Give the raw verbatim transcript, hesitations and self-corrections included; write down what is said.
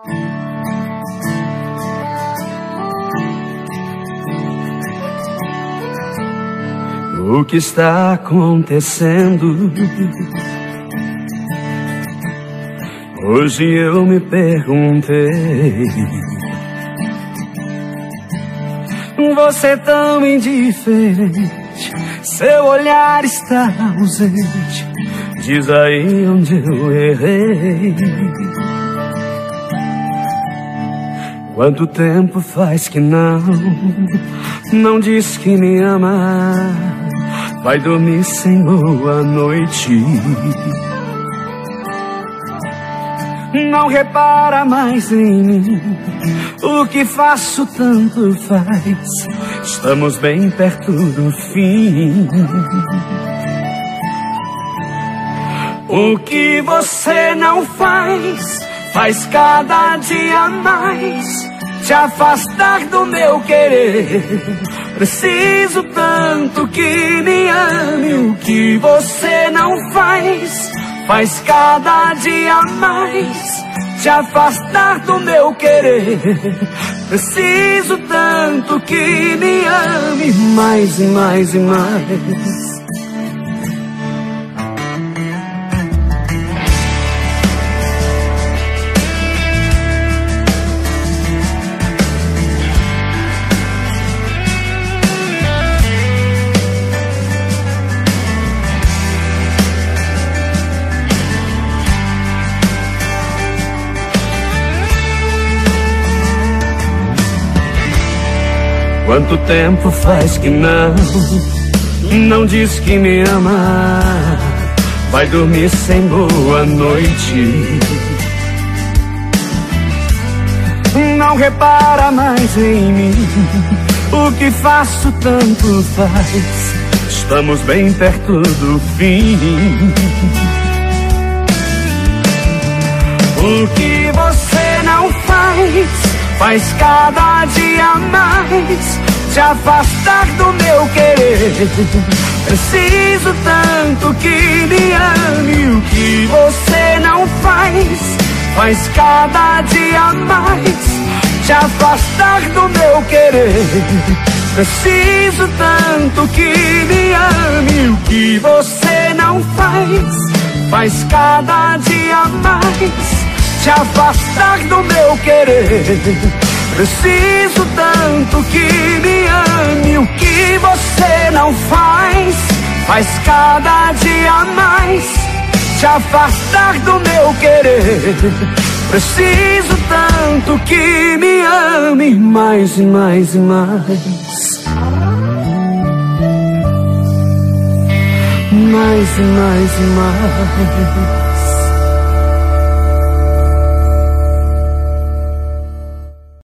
O que está acontecendo? Hoje eu me perguntei. Você tão indiferente, seu olhar está ausente. Diz aí onde eu errei. Quanto tempo faz que não, não diz que me ama? Vai dormir sem boa noite. Não repara mais em mim, o que faço tanto faz. Estamos bem perto do fim. O que você não faz, faz cada dia mais te afastar do meu querer. Preciso tanto que me ame. O que você não faz, faz cada dia mais te afastar do meu querer. Preciso tanto que me ame mais e mais e mais. Quanto tempo faz que não, não diz que me ama? Vai dormir sem boa noite. Não repara mais em mim, o que faço tanto faz. Estamos bem perto do fim. O que você não faz, faz cada dia mais te afastar do meu querer. Preciso tanto que me ame. O que você não faz, faz cada dia mais te afastar do meu querer. Preciso tanto que me ame. O que você não faz, faz cada dia mais te afastar do meu querer. Preciso tanto que me ame. O que você não faz, faz cada dia mais te afastar do meu querer. Preciso tanto que me ame mais e mais e mais. Mais e mais e mais.